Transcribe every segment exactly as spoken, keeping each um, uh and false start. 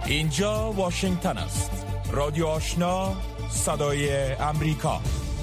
اینجا واشنگتن است. رادیو آشنا، صدای امریکا.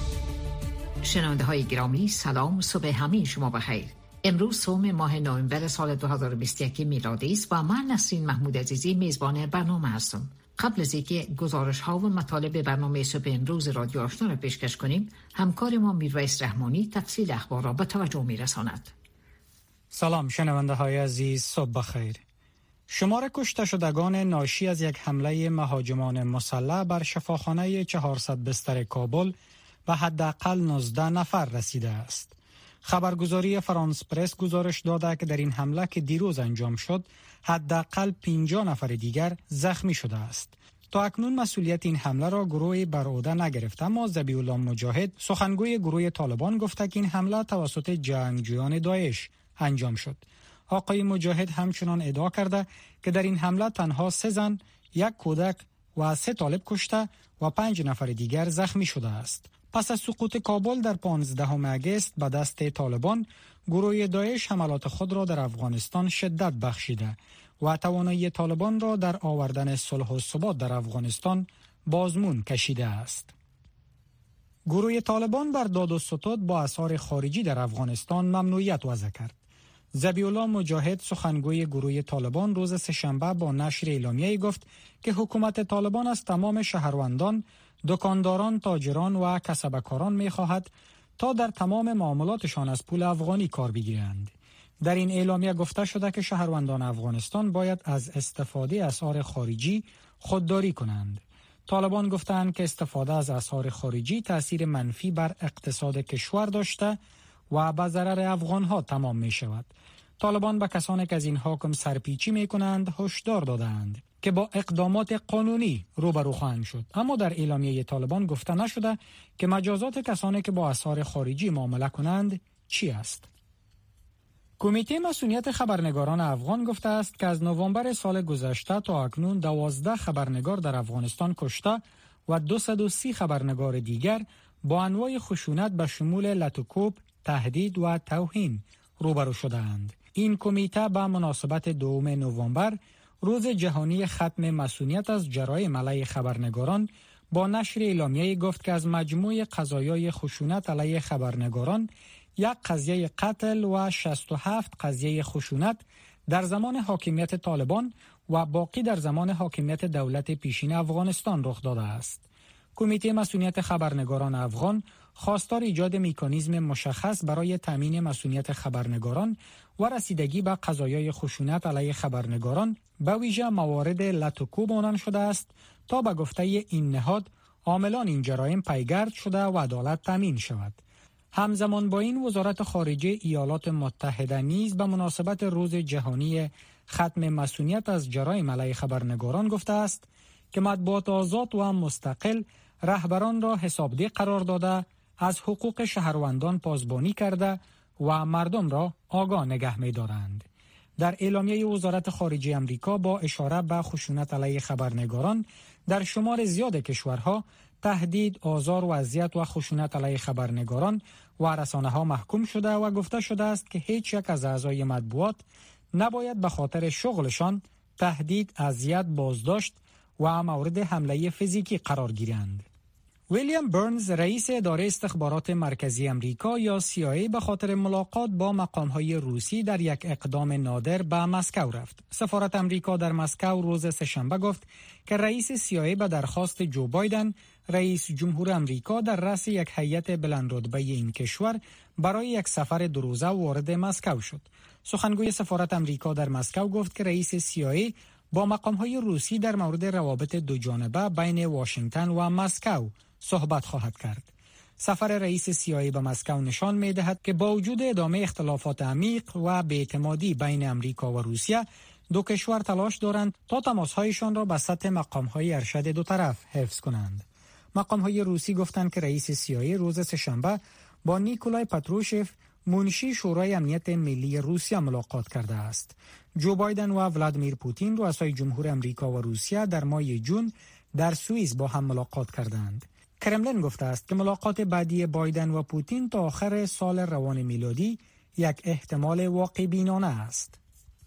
شنونده های گرامی، سلام، صبح همه شما بخیر. امروز سوم ماه نوامبر سال دو هزار و بیست و یک میلادی است و من نسرین محمود عزیزی میزبان برنامه هستم. قبل از اینکه گزارش ها و مطالب برنامه صبح امروز رادیو آشنا را پیشکش کنیم، همکار ما میرویس رحمانی تفصیل اخبار را به توجه میرساند. سلام شنونده های عزیز، صبح بخیر. شمار کشته شدگان ناشی از یک حمله مهاجمان مسلح بر شفاخانه چهارصد بستر کابل به حداقل نوزده نفر رسیده است. خبرگزاری فرانس پرس گزارش داده که در این حمله که دیروز انجام شد، حداقل پنجاه نفر دیگر زخمی شده است. تا اکنون مسئولیت این حمله را گروه بر عهده نگرفته، اما ذبیح الله مجاهد سخنگوی گروه طالبان گفته که این حمله توسط جنگجویان داعش انجام شد. آقای مجاهد همچنان ادعا کرده که در این حمله تنها سه زن، یک کودک و سه طالب کشته و پنج نفر دیگر زخمی شده است. پس از سقوط کابل در پانزدهم اگست به دست طالبان، گروه داعش حملات خود را در افغانستان شدت بخشیده و توانایی طالبان را در آوردن صلح و ثبات در افغانستان بازمون کشیده است. گروه طالبان بر داد و ستد با اسعار خارجی در افغانستان ممنوعیت وضع کرد. ذبیح الله مجاهد سخنگوی گروه طالبان روز سه‌شنبه با نشر اعلامیه‌ای گفت که حکومت طالبان از تمام شهروندان، دکانداران، تاجران و کسبکاران می‌خواهد تا در تمام معاملاتشان از پول افغانی کار بگیرند. در این اعلامیه گفته شده که شهروندان افغانستان باید از استفاده اسعار خارجی خودداری کنند. طالبان گفتند که استفاده از اسعار خارجی تأثیر منفی بر اقتصاد کشور داشته و به ضرر افغان‌ها تمام می شود. طالبان به کسانی که از این حکم سرپیچی می کنند هشدار دادند که با اقدامات قانونی روبرو خواهند شد. اما در اعلامیه طالبان گفته نشده که مجازات کسانی که با اسعار خارجی معامله کنند چی است. کمیته مسئولیت خبرنگاران افغان گفته است که از نوامبر سال گذشته تا اکنون دوازده خبرنگار در افغانستان کشته و دویست و سی خبرنگار دیگر با انواع خشونت به شمول لطوکوب، تهدید و توهین روبرو شده‌اند. این کمیته به مناسبت دوم نوامبر، روز جهانی ختم مسئولیت از جرایم علیه خبرنگاران، با نشر اعلامیه‌ای گفت که از مجموع قضایای خشونت علیه خبرنگاران، یک قضیه قتل و شصت و هفت قضیه خشونت در زمان حاکمیت طالبان و باقی در زمان حاکمیت دولت پیشین افغانستان رخ داده است. کمیته مسئولیت خبرنگاران افغان خواستار ایجاد مکانیزم مشخص برای تامین مسئولیت خبرنگاران و رسیدگی به قضایای خشونت علیه خبرنگاران، به ویژه موارد لطوکوب عنوان شده است تا به گفته این نهاد عاملان این جرایم پیگرد شده و عدالت تامین شود. همزمان با این، وزارت خارجه ایالات متحده نیز به مناسبت روز جهانی ختم مسئولیت از جرایم علیه خبرنگاران گفته است که مطبوعات آزاد و مستقل رهبران را حسابدهی قرار داده، از حقوق شهروندان پاسبانی کرده و مردم را آگاه نگه می دارند. در اعلامیه وزارت خارجه امریکا با اشاره به خشونت علیه خبرنگاران در شمار زیاد کشورها، تهدید، آزار و اذیت و خشونت علیه خبرنگاران و رسانه‌ها محکوم شده و گفته شده است که هیچ یک از اعضای مطبوعات نباید به خاطر شغلشان تهدید، اذیت، بازداشت و مورد حمله فیزیکی قرار گیرند. ویلیام برنز، رئیس اداره استخبارات مرکزی امریکا یا سی آی ای، به خاطر ملاقات با مقام‌های روسی در یک اقدام نادر به مسکو رفت. سفارت امریکا در مسکو روز سه‌شنبه گفت که رئیس سی آی ای به درخواست جو بایدن، رئیس جمهور امریکا، در رأس یک هیئت بلندرتبه این کشور برای یک سفر دو روزه وارد مسکو شد. سخنگوی سفارت امریکا در مسکو گفت که رئیس سی آی ای با مقام‌های روسی در مورد روابط دو جانبه بین واشنگتن و مسکو صحبت خواهد کرد. سفر رئیس سی آی ای به مسکو نشان می‌دهد که با وجود ادامه اختلافات عمیق و بی‌اعتمادی بین امریکا و روسیه، دو کشور تلاش دارند تا تماس‌هایشان را به سطح مقام‌های ارشد دو طرف حفظ کنند. مقام‌های روسی گفتند که رئیس سی آی ای روز سه‌شنبه با نیکولای پاتروشف، منشی شورای امنیت ملی روسیه، ملاقات کرده است. جو بایدن و ولادیمیر پوتین، رؤسای جمهور امریکا و روسیه، در ماه جون در سوئیس با هم ملاقات کردند. کرملین گفته است که ملاقات بعدی بایدن و پوتین تا آخر سال روان میلادی یک احتمال واقع بینانه است.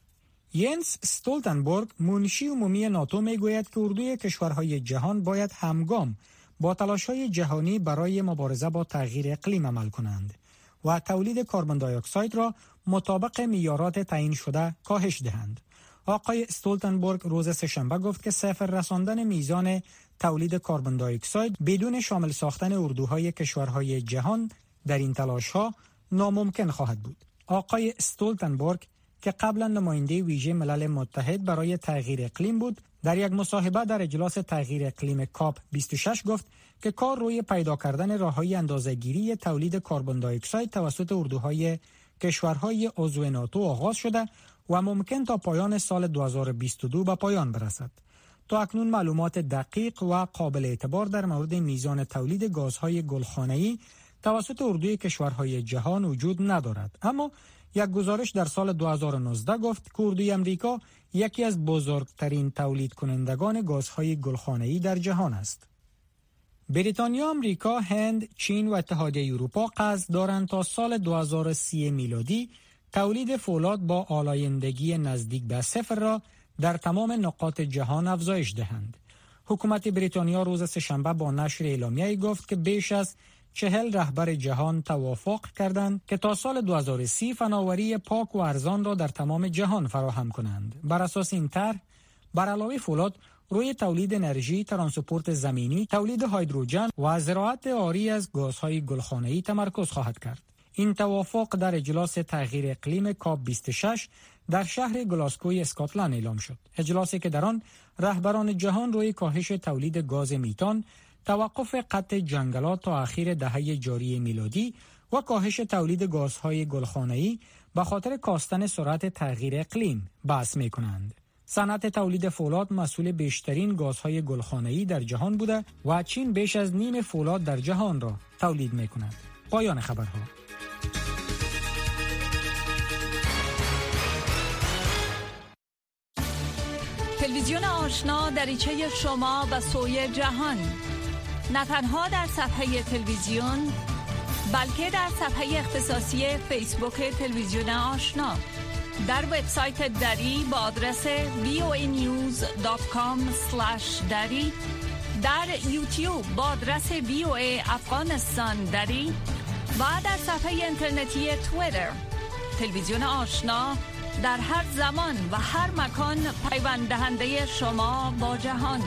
ینس استولتنبرگ منشی عمومی ناتو میگوید که اردوی کشورهای جهان باید همگام با تلاش‌های جهانی برای مبارزه با تغییر اقلیم عمل کنند و تولید کربن دی اکساید را مطابق معیارات تعیین شده کاهش دهند. آقای استولتنبرگ روز سه‌شنبه گفت که صفر رساندن میزان تولید کربن دی اکساید بدون شامل ساختن اردوهای کشورهای جهان در این تلاش‌ها ناممکن خواهد بود. آقای استولتنبرگ که قبلا نماینده ویژه ملل متحد برای تغییر اقلیم بود، در یک مصاحبه در اجلاس تغییر اقلیم کاپ بیست و شش گفت که کار روی پیدا کردن راه‌های اندازه‌گیری تولید کربن دی اکساید توسط اردوهای کشورهای عضو ناتو آغاز شده و ممکن تا پایان سال دو هزار و بیست و دو به پایان برسد. تا اکنون معلومات دقیق و قابل اعتبار در مورد میزان تولید گازهای گلخانه‌ای توسط اردوی کشورهای جهان وجود ندارد، اما یک گزارش در سال دو هزار و نوزده گفت که اردوی امریکا یکی از بزرگترین تولید کنندگان گازهای گلخانه‌ای در جهان است. بریتانیا، آمریکا، هند، چین و اتحادیه اروپا قصد دارند تا سال دو هزار و سی میلادی تولید فولاد با آلایندگی نزدیک به صفر را در تمام نقاط جهان افزایش دهند. حکومت بریتانیا روز سه‌شنبه با نشر اعلامیه‌ای گفت که بیش از چهل رهبر جهان توافق کردند که تا سال دو هزار و سی فناوری پاک و ارزان را در تمام جهان فراهم کنند. بر اساس این طرح، بر علاوه فولاد، روی تولید انرژی، ترانسپورت زمینی، تولید هیدروژن و زراعت عاری از گازهای گلخانه‌ای تمرکز خواهد کرد. این توافق در اجلاس تغییر اقلیم کاپ بیست و شش در شهر گلاسکوی اسکاتلند اعلام شد. اجلاسی که در آن رهبران جهان روی کاهش تولید گاز میتان، توقف قطع جنگلات تا اخیر دهه جاری میلادی و کاهش تولید گازهای گلخانه‌ای به خاطر کاستن سرعت تغییر اقلیم بحث می‌کنند. صنعت تولید فولاد مسئول بیشترین گازهای گلخانه‌ای در جهان بوده و چین بیش از نیم فولاد در جهان را تولید می‌کند. پایان خبرها. تلویزیون آشنا دریچه شما به سوی جهان، نه تنها در صفحه تلویزیون بلکه در صفحه اختصاصی فیسبوک تلویزیون آشنا، در وبسایت دری با آدرس وی او ای نیوز دات کام اسلش دری، در یوتیوب با آدرس وی او ای افغانستان دری و در صفحه اینترنتی توییتر. تلویزیون آشنا در هر زمان و هر مکان پیوند دهنده شما با جهان.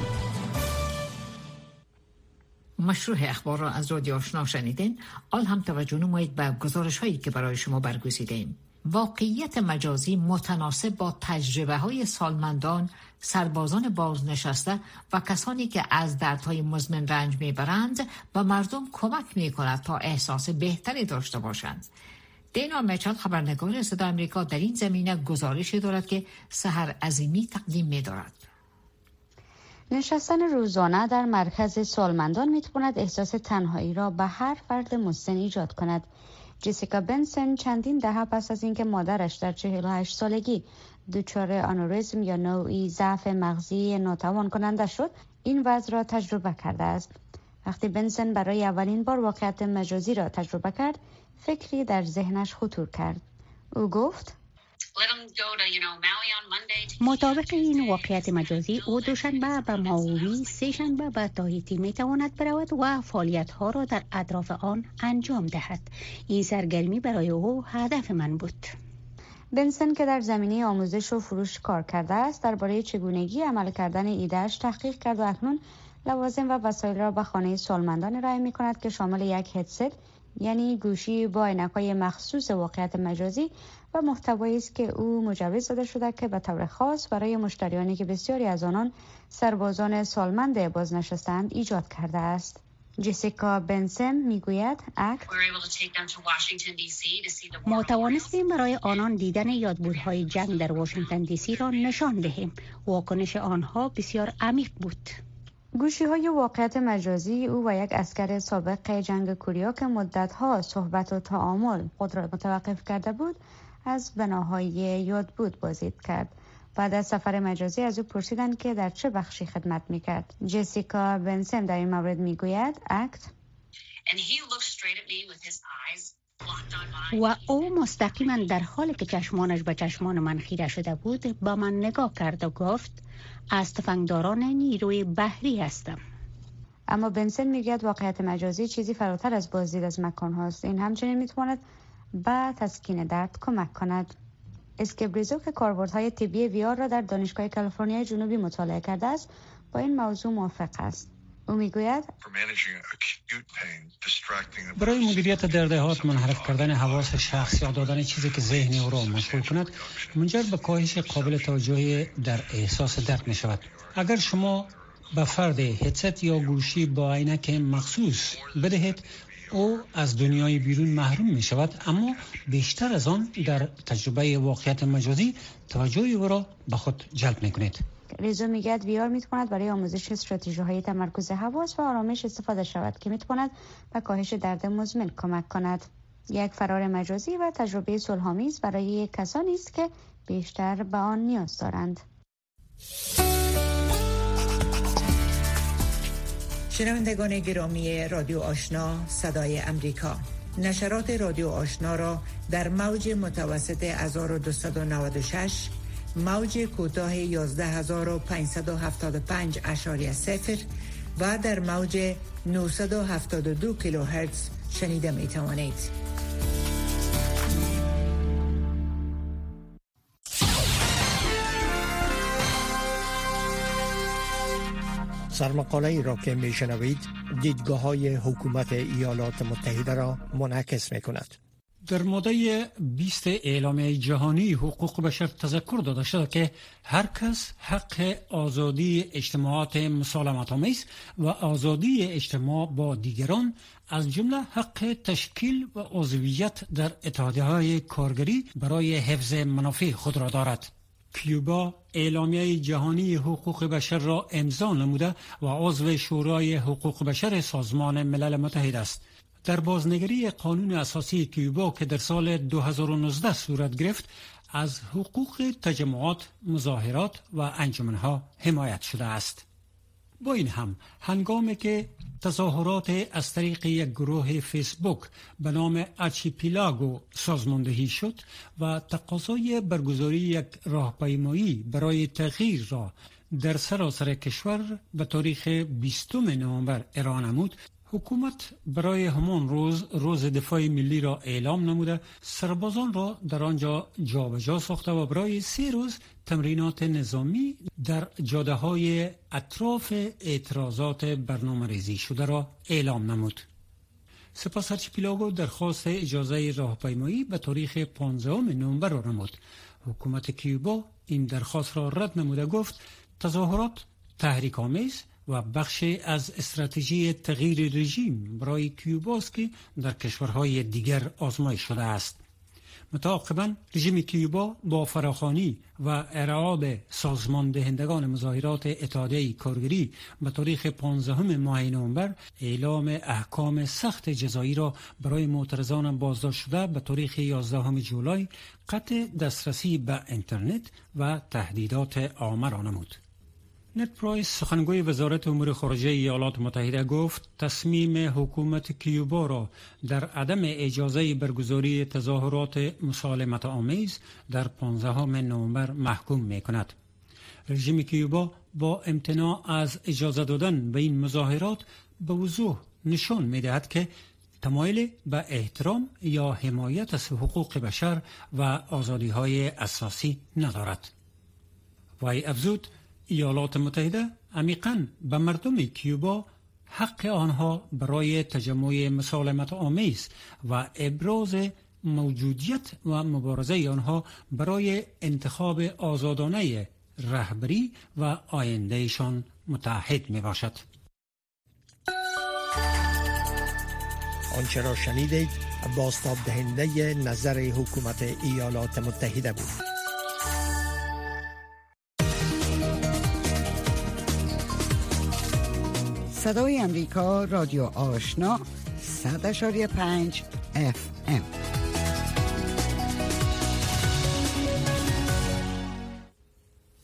مشروع اخبار را از رادیو آشنا شنیدین. آل هم توجه نمایید به گزارش هایی که برای شما برگزیدیم. واقعیت مجازی متناسب با تجربه های سالمندان، سربازان بازنشسته و کسانی که از دردهای مزمن رنج میبرند و مردم کمک میکند تا احساس بهتری داشته باشند. دینا میچل، خبرنگار صدای آمریکا، در این زمینه گزارشی دارد که سحر عظیمی تقدیم می‌دارد. نشستن روزانه در مرکز سالمندان می‌تواند احساس تنهایی را به هر فرد مسن ایجاد کند. جسیکا بنسن چندین دهه پس از اینکه مادرش در چهل و هشت سالگی دچار آنوریسم یا نوعی ضعف مغزی ناتوان کننده شد، این وضع را تجربه کرده است. وقتی بنسن برای اولین بار واقعیت مجازی را تجربه کرد، فکری در ذهنش خطور کرد. او گفت: مطابق این واقعیت مجازی، او دوشنبه به ماوی، سه شنبه به تاهیتی می تواند برود و فعالیت ها را در اطراف آن انجام دهد. این سرگرمی برای او هدف من بود. بنسن که در زمینه آموزش و فروش کار کرده است، درباره چگونگی عمل کردن ایده‌اش تحقیق کرد و اکنون لوازم و وسایل را به خانه سالمندان ارائه می کند که شامل یک هدست، یعنی گوشی با عینک‌های مخصوص واقعیت مجازی و محتوایی است که او مجوز داده شده که به طور خاص برای مشتریانی که بسیاری از آنان سربازان سالمند بازنشسته‌اند ایجاد کرده است. جسیکا بنسن میگوید: ما توانستیم برای آنان دیدن یادبودهای جنگ در واشنگتن دی سی را نشان دهیم. واکنش آنها بسیار عمیق بود. گوشی های واقعیت مجازی او و یک عسکر سابق جنگ کره که مدتها صحبت و تعامل خود را متوقف کرده بود، از بناهای یادبود بازدید کرد. بعد از سفر مجازی از او پرسیدند که در چه بخشی خدمت میکرد. جسیکا بنسن در این مورد میگوید: اکت و او مستقیما در حالی که چشمانش به چشمان من خیره شده بود با من نگاه کرد و گفت از تفنگداران نیروی بحری هستم. اما بنسن میگوید واقعیت مجازی چیزی فراتر از بازدید از مکان هاست. این همچنین میتواند به تسکین درد کمک کند. اسکبریزو که کاربردهای طبی وی آر را در دانشگاه کالیفرنیا جنوبی مطالعه کرده است با این موضوع موافق است. او میگوید برای مدیریت دردهات منحرف کردن حواس شخص یا دادن چیزی که ذهن او را مشغول کند منجر به کاهش قابل توجهی در احساس درد می شود. اگر شما به فرد هدست یا گوشی با عینک مخصوص بدهید او از دنیای بیرون محروم می شود، اما بیشتر از آن در تجربه واقعیت مجازی توجه او را به خود جلب می کنید. ریزو میگوید وی آر میتواند برای آموزش استراتژی‌های تمرکز حواس و آرامش استفاده شود که میتواند به کاهش درد مزمن کمک کند. یک فرار مجازی و تجربه صلح‌آمیز برای کسانی است که بیشتر به آن نیاز دارند. شنوندگان گرامی رادیو آشنا صدای امریکا، نشرات رادیو آشنا را در موج متوسط هزار و دویست و نود و شش، موج کوتاه یازده هزار و پانصد و هفتاد و پنج اشاری صفر و در موج نهصد و هفتاد و دو کیلوهرتز شنیده می توانید. سرمقاله ای را که می شنوید دیدگاه های حکومت ایالات متحده را منعکس می کند. در ماده بیست اعلامیه جهانی حقوق بشر تذکر داده شده که هر کس حق آزادی اجتماعات مسالمت آمیز و آزادی اجتماع با دیگران از جمله حق تشکیل و عضویت در اتحادیه‌های کارگری برای حفظ منافع خود را دارد. کیوبا اعلامیه جهانی حقوق بشر را امضا نموده و عضو شورای حقوق بشر سازمان ملل متحد است. در بازنگری قانون اساسی کیوبا که در سال دو هزار و نوزده صورت گرفت، از حقوق تجمعات، مظاهرات و انجمنها حمایت شده است. با این هم هنگامی که تظاهرات از طریق یک گروه فیسبوک به نام آرچیپلاگو سازماندهی شد و تقاضای برگزاری یک راهپیمایی برای تغییر را در سراسر کشور به تاریخ بیستم نوامبر ارائه نمود، حکومت برای همان روز روز دفاع ملی را اعلام نموده سربازان را در آنجا جابجا ساخته و برای سه روز تمرینات نظامی در جاده های اطراف اعتراضات برنامه ریزی شده را اعلام نمود. سپس آرچیپلاگو درخواست اجازه راهپیمایی به تاریخ پانزدهم نوامبر را نمود. حکومت کیوبا این درخواست را رد نموده گفت تظاهرات تحریک‌آمیز و بخشی از استراتژی تغییر رژیم برای کیوباست که در کشورهای دیگر آزمایش شده است. متعاقباً رژیم کیوبا با فراخوانی و ارعاب سازمان دهندگان مظاهرات اتحادیه کارگری به تاریخ پانزدهم ماه نوامبر اعلام احکام سخت جزایی را برای معترضان بازداشت شده به تاریخ یازدهم جولای، قطع دسترسی به اینترنت و تهدیدات عامه را نمود. نت پرایس سخنگوی وزارت امور خارجه ایالات متحده گفت تصمیم حکومت کیوبا را در عدم اجازه برگزاری تظاهرات مسالمت آمیز در پانزدهم نوامبر محکوم می کند. رژیم کیوبا با امتناع از اجازه دادن به این مظاهرات به وضوح نشان می دهد که تمایل به احترام یا حمایت از حقوق بشر و آزادی های اساسی ندارد. وی افزود ایالات متحده عمیقاً به مردم کیوبا حق آنها برای تجمع مسالمت آمیز و ابراز موجودیت و مبارزه آنها برای انتخاب آزادانه رهبری و آیندهشان متحد می باشد. آنچه را شنیدید بازتاب دهنده نظر حکومت ایالات متحده بود. صدای امریکا رادیو آشنا صد اشاری پنج اف ام.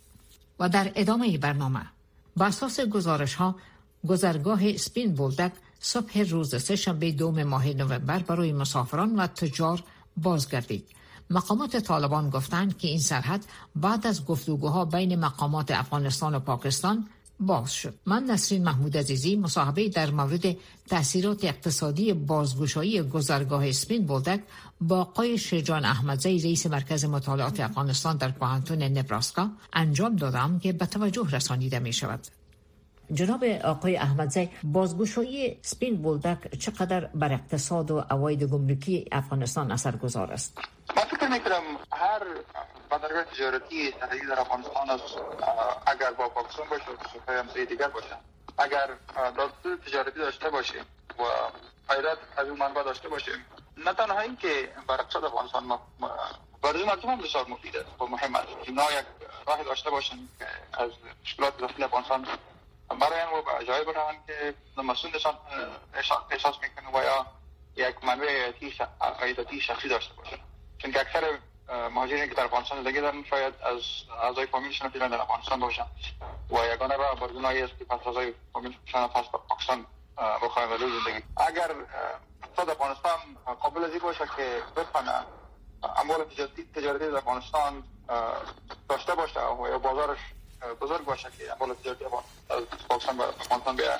و در ادامه برنامه با اساس گزارش ها گذرگاه سپین بولدک صبح روز سه‌شنبه دوم ماه نوامبر برای مسافران و تجار بازگردید. مقامات طالبان گفتند که این سرحد بعد از گفتگوها بین مقامات افغانستان و پاکستان باز شد. من نسرین محمود عزیزی مصاحبه در مورد تأثیرات اقتصادی بازگشایی گذرگاه اسپین بولدک با آقای شجاع احمدزی رئیس مرکز مطالعات افغانستان در پوهنتون نبراسکا انجام دادم که به توجه رسانیده می شود. جناب آقای احمدزی، بازگشایی اسپین بولدک چقدر بر اقتصاد و عواید گمرکی افغانستان اثرگذار است؟ من فکر می‌کنم هر بندرگاه تجارتی سرحدی در افغانستان است، اگر با پاکستان باشه و همسایه دیگر باشه، اگر رابطه تجارتی داشته باشه و فایده از اون منبع داشته باشه، نه تنها این که بر اقتصاد افغانستان برای مردم هم بسیار مفید است و مهم است. اینا یک راه داشته باشن که از مشکلات داخلی افغانستان برای ما به جای برن که مسئولشان احساس میکنه و یا یک منبع عایداتی شخصی داشته باشه. چون که اکثر مهاجرین که در افغانستان زندگی دارن شاید از اعضای فامیلشون فعلا در افغانستان باشن و یگانه راه برگونایی است که پس اعضای فامیلشون پس پاکستان بخواهند ولی زندگی. اگر اقتصاد افغانستان قابل از این باشه که بتونه اموال تجارتی در افغانستان داشته باشه و یا بازارش بزرگ باشه که اموال تجارتی از پاکستان به افغانستان بیاد،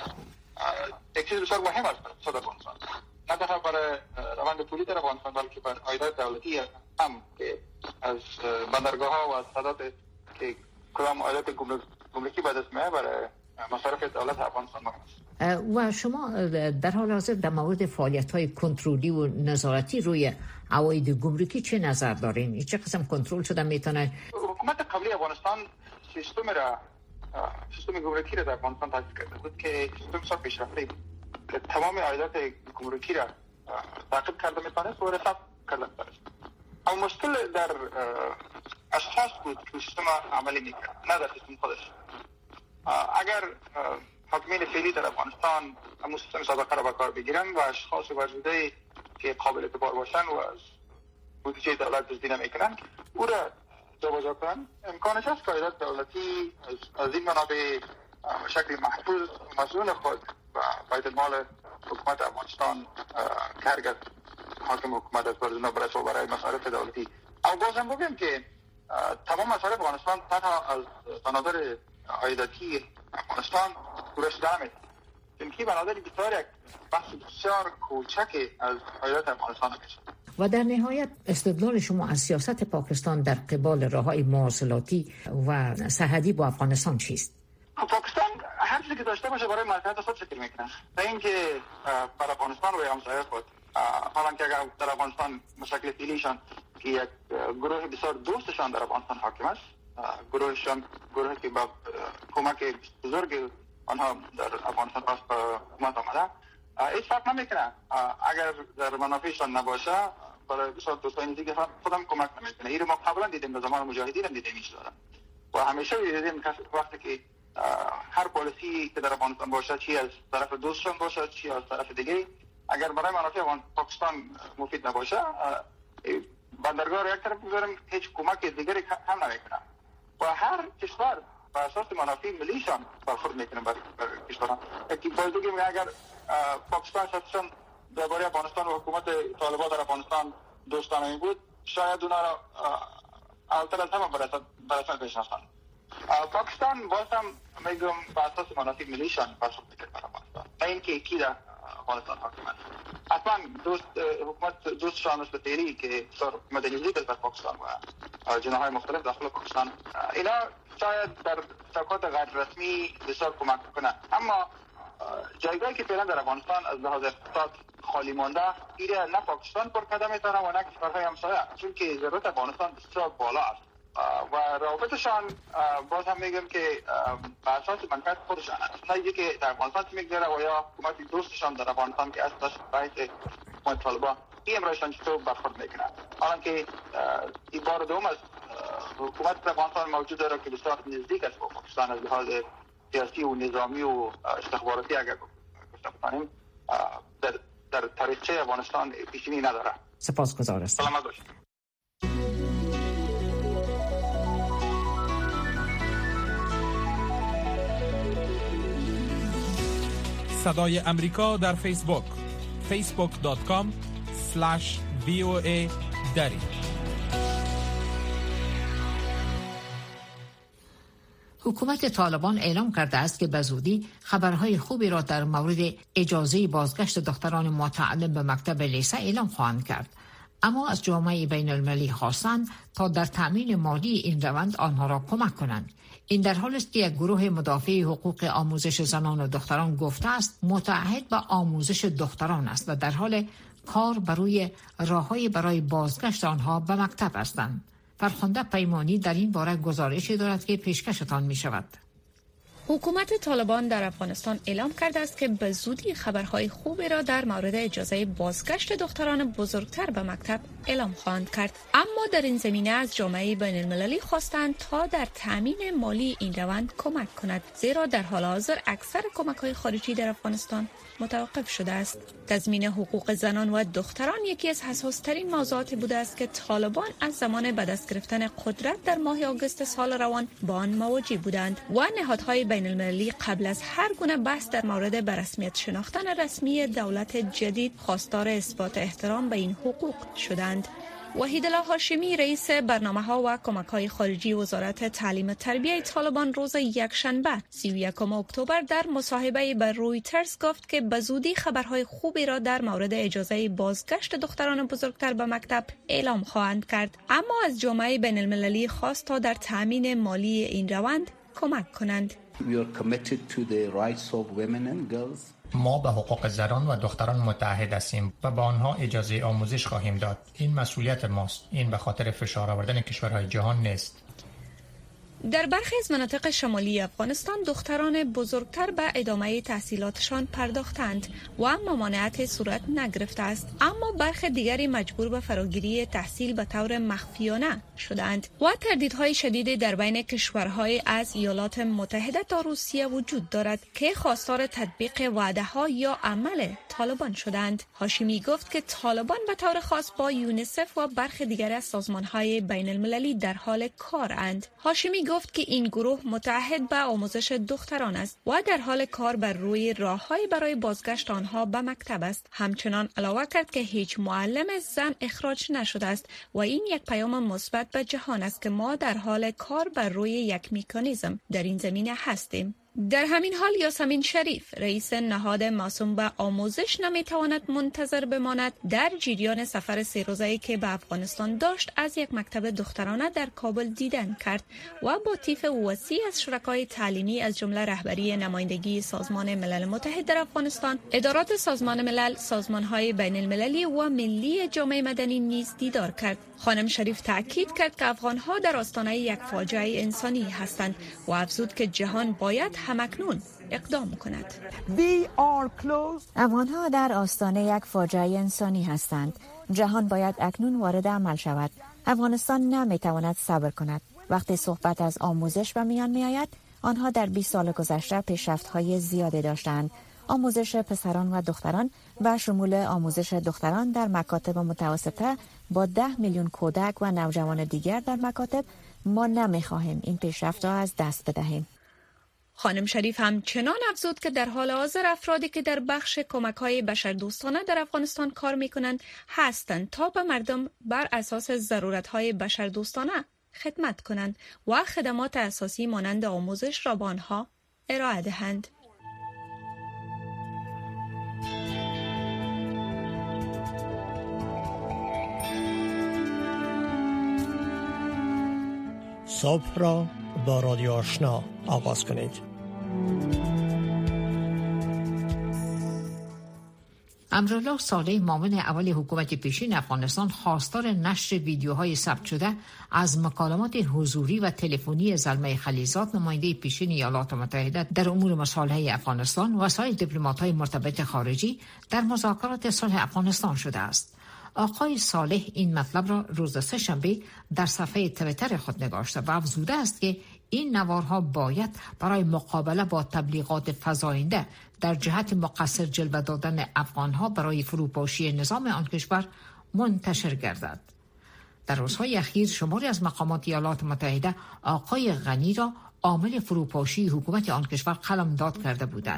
یک چیز بسیار مهم است اقتصاد افغانستان، نه تنها برای روند پولی در افغانستان بلکه برای عایدات دولتی هم که از بندرگاه ها و از صادرات که کدام عایدات گمرکی به دست میاد برای مصارف دولت افغانستان مهم است. و شما در حال حاضر در مورد فعالیت‌های کنترلی و نظارتی روی عواید گمرکی چه نظر دارین؟ چه قسم کنترل شده میتونه؟ حکومت قبلی افغانستان سیستم را سیستم گمرکی را در افغانستان تأسیس کرده بود که سیستم بسیار پیشرفته بود که تمام عایدات گمرکی را تعقیب کرده میتونست و رساب کرده میتونست. اما مشکل در اشخاص بود که سیستم عملی میکرد، نه در سیستم خودش. اگر حاکمین فعلی در افغانستان همون سیستم سابقه را به کار بگیرن و اشخاص وجوده‌ای که قابل اعتبار باشن و از بودجه دولت دزدی نمیکنن او را جابجا کنن، امکانش هست که عایدات دولتی از این منابع شکل محفوظ مسئول خود و بیت المال حکومت افغانستان که هرگز حاکم حکومت از برزنا برسه و برای مصارف دولتی. اما بازم بگم که تمام مصارف افغانستان تنها از بنادر عایداتی افغانستان پوره شده نمیده، چون که بنادر بسیار یک بخش بسیار کوچک از عایدات افغانستان میشه. و در نهایت استدلال شما از سیاست پاکستان در قبال راه‌های مواصلاتی و سرحدی با افغانستان چیست؟ پاکستان هر چیزی که داشته باشه برای مصلحت خود فکر میکنه، نه اینکه برای افغانستان و همسایه خود. حالا که اگر در افغانستان مشکل فعلیشان که یک گروه بسیار دوستشان در افغانستان حاکم است، گروهشان گروهی که با کمک بزرگ آنها در افغانستان پس به حکومت آمده، هیچ فرق نمیکنه. اگر در منافعشان نباشه برای بسیار دوستان دیگه خودم کمک نمیکنه. این رو ما قبلا دیدیم، به زمان مجاهدین هم دیدیم ایش دارم و همیشه دیدیم که وقتی که هر پالیسی که در افغانستان باشه، چی از طرف دوستشان باشه چی از طرف دیگه، اگر برای منافع پاکستان مفید نباشه بندرگاه رو یک طرف بگذارم، هیچ کمک دیگری هم نمیکنه و هر کشور بر اساس منافع ملیشان برخورد میکنه بر کشوران. یکی باید بگیم اگر پاکستان شخصا درباره افغانستان و حکومت طالبان در افغانستان دوستانه بود، شاید اونا را اولتر از همه برسان بشناسن. پاکستان باز هم میگم بر اساس منافع ملیشان برخورد میکنه بر افغانستان، نه اینکه یکی در افغانستان حاکم است. حتما دوست حکومت دوستشان است تیری که حکومت نزدیک است در پاکستان و جناح‌های مختلف داخل پاکستان، اینا شاید در سکوت غیر رسمی بسیار کمک کنند. اما جایگاهی که فعلا در افغانستان از لحاظ اقتصاد خالی مانده، ایره نه پاکستان پر قدم میتونه و نه کشورهای همسایه، چون که ضرورت افغانستان بسیار بالا است و روابطشان باز هم میگم که بر اساس منفعت خودشان است، نه اینکه در افغانستان میگذره و یا حکومت دوستشان در افغانستان که اصلا بحث حکومت طالبان این امرایشان چطور برخورد میکنه. حالا که این بار دوم است حکومت افغانستان موجود داره که بسیار نزدیک است با پاکستان از لحاظ سیاسی و نظامی و استخباراتی، اگر گفته بکنیم در در تاریخچه افغانستان پیشینی نداره. سپاسگزارم. سلامت باشید. صدای امریکا در فیسبوک فیسبوک دات کام اسلش وی او ای دری. حکومت طالبان اعلام کرده است که به زودی خبرهای خوبی را در مورد اجازه بازگشت دختران متعلم به مکتب لیسه اعلام خواهند کرد. اما از جامعه بین المللی خواستند تا در تأمین مالی این روند آنها را کمک کنند. این در حالی است که یک گروه مدافع حقوق آموزش زنان و دختران گفته است متعهد به آموزش دختران است و در حال کار برای راههای برای بازگشت آنها به مکتب هستند. فرخنده پیمانی در این باره گزارشی دارد که پیشکشتان می شود. حکومت طالبان در افغانستان اعلام کرده است که به زودی خبرهای خوبی را در مورد اجازه بازگشت دختران بزرگتر به مکتب اعلام خواهند کرد. اما در این زمینه از جامعه بین المللی خواستند تا در تامین مالی این روند کمک کند، زیرا در حال حاضر اکثر کمک‌های خارجی در افغانستان متوقف شده است. تضمین حقوق زنان و دختران یکی از حساس‌ترین موضوعاتی بوده است که طالبان از زمان به دست گرفتن قدرت در ماه آگوست سال روان با آن مواجه بودند و نهادهای بین المللی قبل از هر گونه بحث در مورد به رسمیت شناختن رسمی دولت جدید خواستار اثبات احترام به این حقوق شدند. وحیدالله هاشمی رئیس برنامه‌ها و کمک‌های خارجی وزارت تعلیم و تربیت طالبان روز یکشنبه سی و یکم اکتبر در مصاحبه با رویترز گفت که به زودی خبرهای خوبی را در مورد اجازه بازگشت دختران بزرگتر به مکتب اعلام خواهند کرد، اما از جامعه بین المللی خواست تا در تامین مالی این روند کمک کنند. ما به حقوق زنان و دختران متعهد هستیم و با آنها اجازه آموزش خواهیم داد. این مسئولیت ماست. این به خاطر فشار آوردن کشورهای جهان نیست. در برخی از مناطق شمالی افغانستان دختران بزرگتر به ادامه تحصیلاتشان پرداختند و ممانعت صورت نگرفته است، اما برخی دیگری مجبور به فراگیری تحصیل به طور مخفیانه شدند و تردیدهای شدیدی در بین کشورهای از ایالات متحده تا روسیه وجود دارد که خواستار تطبیق وعده‌ها یا عمل طالبان شدند. هاشمی گفت که طالبان به طور خاص با یونیسف و برخی دیگر از سازمان‌های بین المللی در حال کارند. هاشمی گفت که این گروه متعهد به آموزش دختران است و در حال کار بر روی راه‌های برای بازگشت آنها به مکتب است. همچنان علاوه کرد که هیچ معلم زن اخراج نشده است و این یک پیام مثبت به جهان است که ما در حال کار بر روی یک مکانیزم در این زمینه هستیم. در همین حال یاسمین شریف رئیس نهاد معصوم به آموزش نمیتواند منتظر بماند در جریان سفر سه روزه‌ای که به افغانستان داشت از یک مکتب دخترانه در کابل دیدن کرد و با طیف وسیع از شرکای تعلیمی از جمله رهبری نمایندگی سازمان ملل متحد در افغانستان، ادارات سازمان ملل، سازمان‌های بین المللی و ملی جامعه مدنی نیز دیدار کرد. خانم شریف تاکید کرد که افغان‌ها در آستانه یک فاجعه انسانی هستند و افزود که جهان باید همکنون اقدام کند. افغان‌ها در آستانه یک فاجعه انسانی هستند. جهان باید اکنون وارد عمل شود. افغانستان نمی‌تواند صبر کند. وقتی صحبت از آموزش به میان می‌آید، آنها در بیست سال گذشته پیشرفت‌های زیادی داشتند. آموزش پسران و دختران و شمول آموزش دختران در مکاتب متوسطه با ده میلیون کودک و نوجوان دیگر در مکاتب، ما نمی‌خواهیم این پیشرفت را از دست بدهیم. خانم شریف همچنان افزود که در حال حاضر افرادی که در بخش کمک‌های بشردوستانه در افغانستان کار می‌کنند هستند تا به مردم بر اساس ضرورت‌های بشردوستانه خدمت کنند و خدمات اساسی مانند آموزش را به آنها ارائه دهند. صبح را با رادیو آشنا آغاز کنید. امرالله صالح معاون اول حکومت پیشین افغانستان خواستار نشر ویدیوهای ثبت شده از مکالمات حضوری و تلفنی زلمه خلیزاد نماینده پیشین ایالات متحده در امور مصالحه افغانستان و سایر دیپلمات‌های مرتبط خارجی در مذاکرات صلح افغانستان شده است. آقای صالح این مطلب را روز سه‌شنبه در صفحه توییتر خود نگاشته و افزوده است که این نوارها باید برای مقابله با تبلیغات فزاینده در جهت مقصر جلوه دادن افغانها برای فروپاشی نظام آن کشور منتشر گردد. در روزهای اخیر شماری از مقامات ایالات متحده آقای غنی را عامل فروپاشی حکومت آن کشور قلمداد کرده بودند.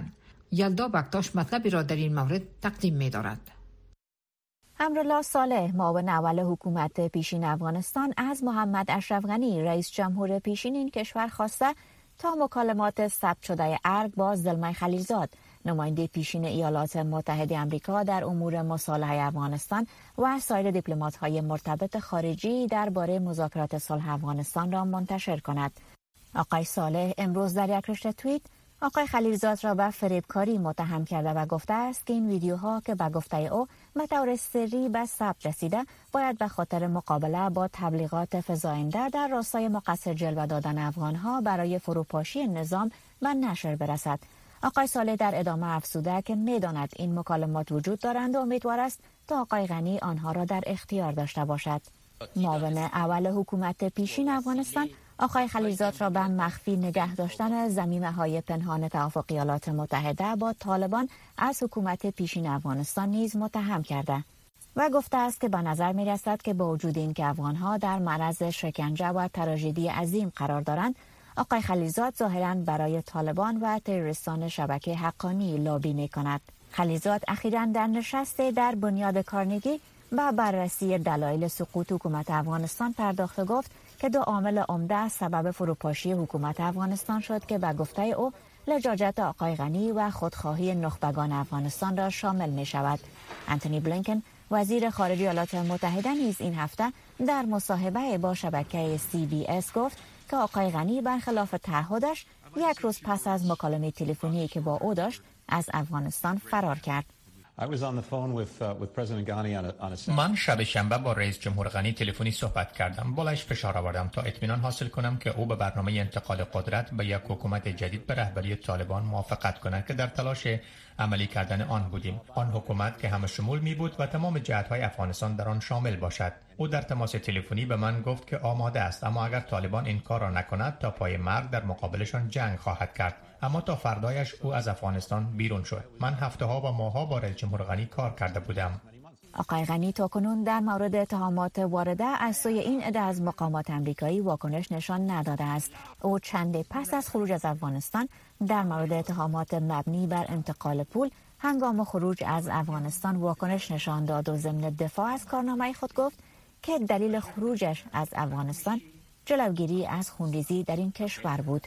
یلدا بکتاش مطلبی را در این مورد تقدیم می دارد. امرالله صالح معاون اول حکومت پیشین افغانستان از محمد اشرف غنی رئیس جمهور پیشین این کشور خواسته تا مکالمات ثبت شده ارگ با زلمه خلیلزاد نماینده پیشین ایالات متحده آمریکا در امور مصالحه افغانستان و سایر دیپلمات‌های مرتبط خارجی درباره مذاکرات صلح افغانستان را منتشر کند. آقای صالح امروز در یک رشته توییت آقای خلیلزاد را به فریبکاری متهم کرده و گفته است که این ویدیوها که به گفته او به طور سری به ثبت رسیده باید به خاطر مقابله با تبلیغات فزاینده در راستای مقصر جلوه دادن افغانها برای فروپاشی نظام و نشر برسد. آقای صالح در ادامه افزوده که می‌داند این مکالمات وجود دارند و امیدوار است تا آقای غنی آنها را در اختیار داشته باشد. معاون اول حکومت پیشین افغانستان آقای خلیلزاد را به مخفی نگه داشتن ضمیمه‌های پنهان توافق ایالات متحده با طالبان از حکومت پیشین افغانستان نیز متهم کرده و گفته است که به نظر می رسد که با وجود این که افغانها در معرض شکنجه و تراژدی عظیم قرار دارند، آقای خلیلزاد ظاهراً برای طالبان و تروریستان شبکه حقانی لابی می کند. خلیلزاد اخیراً در نشستی در بنیاد کارنگی به بررسی دلایل سقوط حکومت افغانستان پرداخت و گفت که دو عامل عمده سبب فروپاشی حکومت افغانستان شد که به گفته او لجاجت آقای غنی و خودخواهی نخبگان افغانستان را شامل می شود. انتونی بلینکن وزیر خارجه ایالات متحده نیز این هفته در مصاحبه با شبکه سی بی اس گفت که آقای غنی برخلاف تعهدش یک روز پس از مکالمه تلفنی که با او داشت از افغانستان فرار کرد. من شب شنبه با رئیس جمهور غنی تلفنی صحبت کردم. بالایش فشار آوردم تا اطمینان حاصل کنم که او به برنامه انتقال قدرت به یک حکومت جدید به رهبری طالبان موافقت کند که در تلاش عملی کردن آن بودیم. آن حکومت که همه شمول می بود و تمام جهت‌های افغانستان در آن شامل باشد. او در تماس تلفنی به من گفت که آماده است، اما اگر طالبان این کار را نکند تا پای مرگ در مقابلشان جنگ خواهد کرد. اما تا فردایش او از افغانستان بیرون شد. من هفته ها و ماه ها با رئیس جمهور غنی کار کرده بودم. آقای غنی تاکنون در مورد اتهامات وارده از سوی این عده از مقامات آمریکایی واکنش نشان نداده است. او چند پس از خروج از افغانستان در مورد اتهامات مبنی بر انتقال پول هنگام خروج از افغانستان واکنش نشان داد و ضمن دفاع از کارنامه خود گفت که دلیل خروجش از افغانستان جلوگیری از خونریزی در این کشور بود.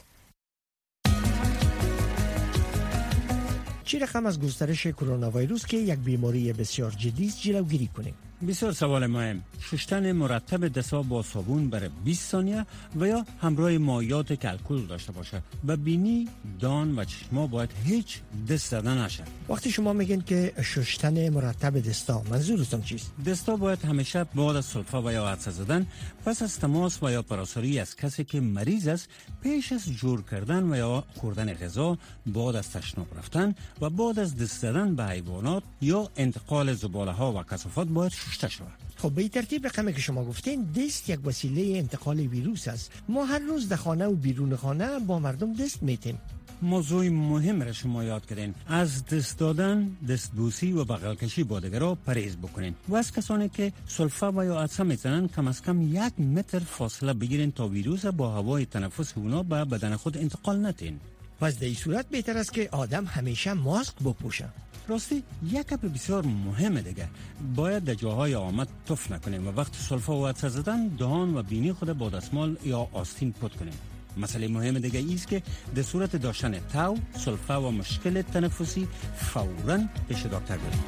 چه رقم از گسترش کرونا ویروس که یک بیماری بسیار جدی است جلوگیری کنیم؟ بسیار سوال مهم. شستن مرتب دست‌ها با صابون برای بیست ثانیه و یا همراه مایعات که الکل داشته باشه. و بینی، دان و چشما باید هیچ دست زدن نشه. وقتی شما میگین که شستن مرتب دستا، منظورتون چیست؟ دستا باید همیشه بعد از سلفا و یا عطسه زدن پس از تماس و یا پراساری از کسی که مریض است پیش از جور کردن و یا خوردن غذا، بعد از تشناب رفتن و بعد از دست زدن به حیوانات یا انتقال زباله ها و کثافات باید شسته شود. خب به ترتیب رقمی که شما گفتین دست یک وسیله انتقال ویروس است. ما هر روز در خانه و بیرون خانه با مردم دست میتیم. موضوع مهم را شما یاد کردین. از دست دادن، دستبوسی و بغل کشی با دیگران پرهیز بکنین و از کسانی که سلفا و یا عطسه میزنن کم از کم یک متر فاصله بگیرین تا ویروس با هوای تنفس اونا به بدن خود انتقال ندین. پس در این صورت بهتر است که آدم همیشه ماسک بپوشه. راستی یک گپ بسیار مهمه دیگه، باید در جاهای آمد تف نکنیم و وقت سلفا و عطسه زدن دهان و بینی خود با دستمال یا آستین پت کنیم. مسئله مهم دیگه ایست که در صورت داشتن تاو، سلفا و مشکل تنفسی فوراً پیش دکتر بریم.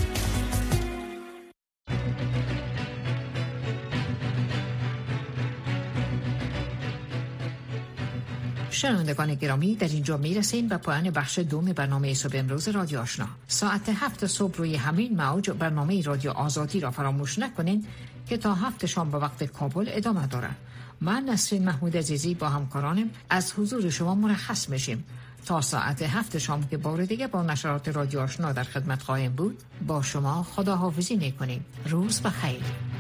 شنوندگان گرامی، در اینجا می رسیم به پایان بخش دوم برنامه صبح امروز رادیو آشنا. ساعت هفت صبح روی همین موج برنامه رادیو آزادی را فراموش نکنین که تا هفت شام به وقت کابل ادامه داره. من نسرین محمود عزیزی با همکارانم از حضور شما مرخص میشیم تا ساعت هفت شام که بار دیگه با نشرات رادیو آشنا در خدمت خواهیم بود. با شما خداحافظی میکنیم. روز بخیر.